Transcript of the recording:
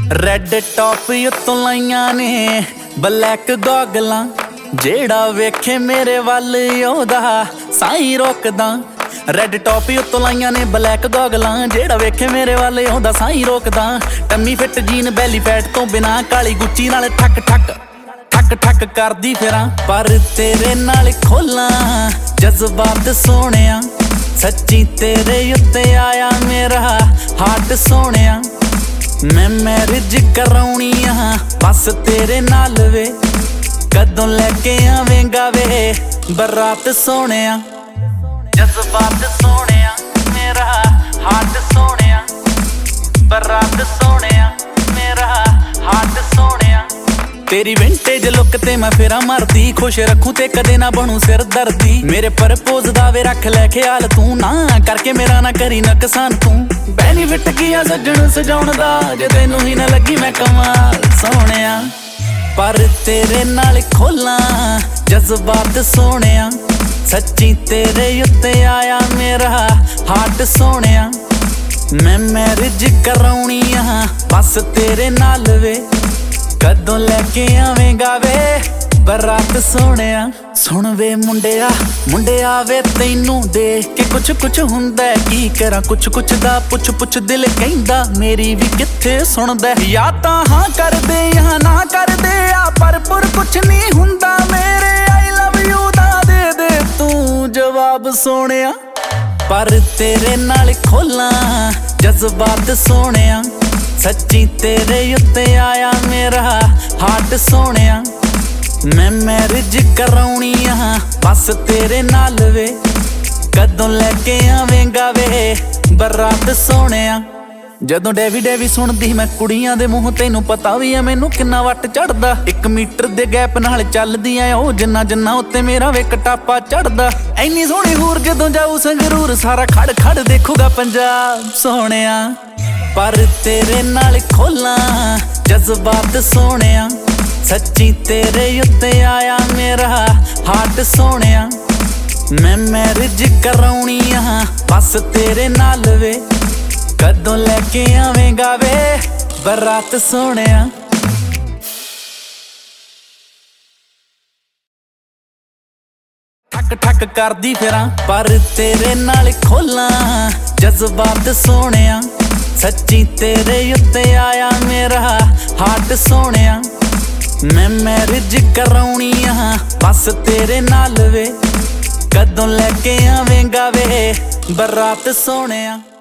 Red top ਉੱਤੋਂ ਲਾਈਆਂ ਨੇ ਬਲੈਕ ਗੋਗਲਾਂ, ਜਿਹੜਾ ਵੇਖੇ ਮੇਰੇ ਵੱਲ ਉਹਦਾ ਸਾਈਂ ਰੋਕਦਾ। ਰੈਡ ਟੌਪ ਉੱਤੋਂ ਲਾਈਆਂ ਨੇ ਬਲੈਕ ਗੋਗਲਾਂ, ਜਿਹੜਾ ਵੇਖੇ ਮੇਰੇ ਵੱਲ ਉਹਦਾ ਸਾਈਂ ਰੋਕਦਾ। Tummy fit jean belly fat ਤੋਂ ਬਿਨਾ, ਕਾਲੀ ਗੁੱਚੀ ਨਾਲ ਠੱਕ ਠੱਕ ਠੱਕ ਠੱਕ ਕਰਦੀ ਫਿਰਾਂ। ਪਰ ਤੇਰੇ ਨਾਲ ਖੋਲਾਂ ਜਜ਼ਬਾਤ ਸੋਹਣਿਆ, ਸੱਚੀ ਤੇਰੇ ਉੱਤੇ ਆਇਆ ਮੇਰਾ ਹਾਰਟ ਸੋਹਣਿਆ। ਮੈਂ ਮੈਰਿਜ ਕਰਾਉਣੀ ਆ ਬਸ ਤੇਰੇ ਨਾਲ ਵੇ, ਕਦੋਂ ਲੈ ਕੇ ਆਵੇਂਗਾ ਵੇ ਬਰਾਤ ਸੋਹਣਿਆ। ਜਜ਼ਬਾਤ ਸੋਹਣਿਆ ਮੇਰਾ ਹਾਰਟ ਸੋਹਣਿਆ, ਬਰਾਤ ਸੋਹਣਿਆ ਮੇਰਾ ਹਾਰਟ ਸੋਹਣਿਆ। ਤੇਰੀ ਵਿੰਟੇਜ ਲੁੱਕ ਤੇ ਮੈਂ ਫੇਰਾ ਮਾਰਦੀ, ਖੁਸ਼ ਰੱਖੂ ਤੇ ਕਦੇ ਨਾ ਬਣੂ ਸਿਰ ਦਰਦੀ। ਮੇਰੇ ਪ੍ਰਪੋਜ਼ ਦਾ ਵੇ ਰੱਖ ਲੈ ਖਿਆਲ ਤੂੰ, ਨਾ ਕਰਕੇ ਮੇਰਾ ਨਾ ਕਰੀ ਨੁਕਸਾਨ ਤੂੰ। ਬੈਨੀਫਿਟ ਕੀ ਆ ਸੱਜਣ ਸਜਾਉਣ ਦਾ, ਜੇ ਤੈਨੂੰ ਹੀ ਨਾ ਲੱਗੀ ਮੈਂ ਕਮਾਲ ਸੋਹਣਿਆ। ਪਰ ਤੇਰੇ ਨਾਲ ਖੋਲਾਂ ਜਜ਼ਬਾਤ ਸੋਹਣਿਆ, ਸੱਚੀ ਤੇਰੇ ਉੱਤੇ ਆਇਆ ਮੇਰਾ ਹਾਰਟ ਸੋਹਣਿਆ। ਮੈਂ ਮੈਰਿਜ ਕਰਾਉਣੀ ਆ ਬਸ ਤੇਰੇ ਨਾਲ ਵੇ, ਕਦੋਂ ਲੈ ਕੇ ਆਵੇਂਗਾ ਵੇ ਬਰਾਤ ਸੋਹਣਿਆ। ਸੁਣ ਵੇ ਮੁੰਡਿਆ ਮੁੰਡਿਆ ਵੇ ਤੈਨੂੰ ਦੇਖ ਕੇ ਕੁਛ ਕੁਛ ਹੁੰਦਾ, ਕੀ ਕਰਾਂ ਕੁਛ ਕੁਛ ਦਾ ਪੁੱਛ ਪੁੱਛ ਦਿਲ ਕਹਿੰਦਾ ਮੇਰੀ ਵੀ ਕਿੱਥੇ ਸੁਣਦਾ। ਜਾਂ ਤਾਂ ਹਾਂ ਕਰਦੇ ਜਾਂ ਨਾ ਕਰਦੇ ਆ, ਪਰ ਕੁਛ ਨਹੀਂ ਹੁੰਦਾ ਮੇਰੇ। ਆਈ ਲਵ ਯੂ ਦਾ ਦੇ ਦੇ ਤੂੰ ਜਵਾਬ ਸੋਹਣਿਆ। ਪਰ ਤੇਰੇ ਨਾਲ ਖੋਲਾਂ ਜਜ਼ਬਾਤ ਸੋਹਣਿਆ, ਸੱਚੀ ਤੇਰੇ ਉੱਤੇ ਆਇਆ ਮੇਰਾ ਹਾਰਟ ਸੋਹਣਿਆ। ਮੈਂ ਮੈਰਿਜ ਕਰਾਉਣੀ ਆ ਬਸ ਤੇਰੇ ਨਾਲ ਵੇ, ਕਦੋਂ ਲੈ ਕੇ ਆਵੇਂਗਾ ਵੇ ਬਰਾਤ ਸੋਹਣਿਆ। ਜਦੋਂ ਡੈਵੀ ਡੈਵੀ ਸੁਣਦੀ ਮੈਂ ਕੁੜੀਆਂ ਦੇ ਮੂੰਹ, ਤੈਨੂੰ ਪਤਾ ਵੀ ਆ ਮੈਨੂੰ ਕਿੰਨਾ ਵੱਟ ਚੜਦਾ। 1 ਮੀਟਰ ਦੇ ਗੈਪ ਨਾਲ ਚੱਲਦੀ ਆ ਉਹ, ਜਿੰਨਾ ਜਿੰਨਾ ਉੱਤੇ ਮੇਰਾ ਵੇ ਕਟਾਪਾ ਚੜਦਾ। ਐਨੀ ਸੋਹਣੀ ਹੂਰ ਜਦੋਂ ਜਾਊ ਸੰਗਰੂਰ, ਸਾਰਾ ਖੜ ਖੜ ਦੇਖੂਗਾ ਪੰਜਾਬ ਸੋਹਣਿਆ। ਪਰ ਤੇਰੇ ਨਾਲ ਖੋਲਾਂ ਜਜ਼ਬਾਤ ਸੋਹਣਿਆ, ਸੱਚੀ ਤੇਰੇ ਉੱਤੇ ਆਇਆ ਮੇਰਾ ਹਾਰਟ ਸੋਹਣਿਆ। ਮੈਂ ਮੈਰਿਜ ਕਰਾਉਣੀ ਆ ਬਸ ਤੇਰੇ ਨਾਲ ਵੇ, ਕਦੋਂ ਲੈ ਕੇ ਆਵੇਂਗਾ ਵੇ ਬਰਾਤ ਸੋਹਣਿਆ। ਠੱਕ ਠੱਕ ਕਰਦੀ ਫਿਰਾਂ ਪਰ ਤੇਰੇ ਨਾਲ ਖੋਲਾਂ ਜਜ਼ਬਾਤ ਸੋਹਣਿਆ, ਸੱਚੀ ਤੇਰੇ ਉੱਤੇ ਆਇਆ ਮੇਰਾ ਹਾਰਟ ਸੋਹਣਿਆ। ਮੈਂ ਮੈਰਿਜ ਕਰਾਉਣੀ ਆ ਬਸ ਤੇਰੇ ਨਾਲ ਵੇ, ਕਦੋਂ ਲੈ ਕੇ ਆਵੇਂਗਾ ਵੇ ਬਰਾਤ ਸੋਹਣਿਆ।